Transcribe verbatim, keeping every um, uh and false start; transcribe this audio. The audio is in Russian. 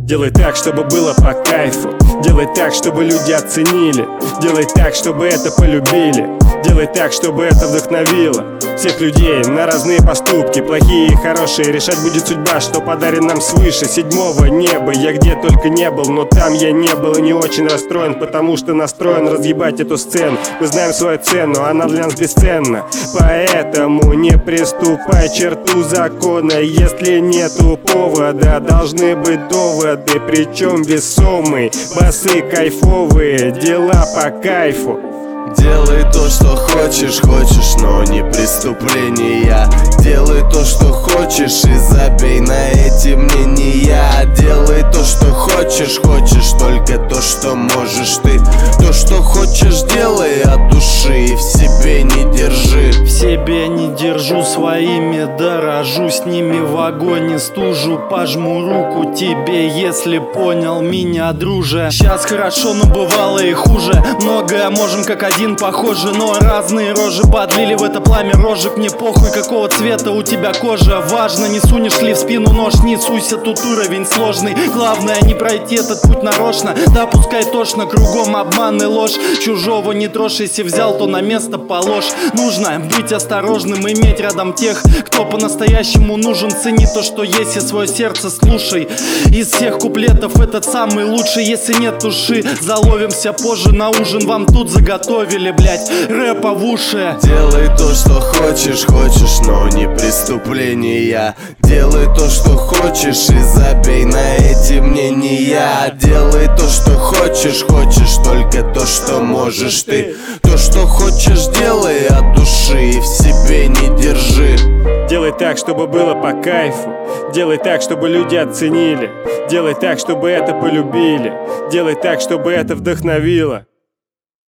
Делай так, чтобы было по кайфу. Делай так, чтобы люди оценили. Делай так, чтобы это полюбили. Делай так, чтобы это вдохновило всех людей на разные поступки, плохие и хорошие. Решать будет судьба, что подарен нам свыше седьмого неба. Я где только не был, но там я не был и не очень расстроен, потому что настроен разъебать эту сцену. Мы знаем свою цену, она для нас бесценна. Поэтому не приступай черту закона, если нету повода. Должны быть доводы, причем весомые. Басы кайфовые, дела по кайфу. Делай то, что хочешь, хочешь, но не преступления. Делай то, что хочешь, и забей на эти мнения. Делай то, что хочешь, хочешь, только то, что можешь ты. То, что хочешь, делай от души и в себе не держи. В себе не держу, своими дорожу, с ними в огонь стужу. Пожму руку тебе, если понял меня, друже. Сейчас хорошо, но бывало и хуже. Многое можем как один похожи, но разные рожи подлили в это пламя рожек. Мне похуй, какого цвета у тебя кожа. Важно, не сунешь ли в спину нож, не суйся, тут уровень сложный. Главное не пройти этот путь нарочно. Да пускай тошно, кругом обман и ложь. Чужого не трожь, если взял, то на место положь. Нужно быть осторожным, иметь рядом тех, кто по-настоящему нужен. Цени то, что есть, и свое сердце слушай. Из всех куплетов этот самый лучший. Если нет души, заловимся позже на ужин. Вам тут заготовили, блять, рэпа в уши. Делай то, что хочешь, хочешь, но не преступления. Делай то, что хочешь, и забей на эти мнения. Делай то, что хочешь, хочешь, только то, что можешь ты. То, что хочешь, делай от души и в себе не держи. Делай так, чтобы было по кайфу. Делай так, чтобы люди оценили. Делай так, чтобы это полюбили. Делай так, чтобы это вдохновило.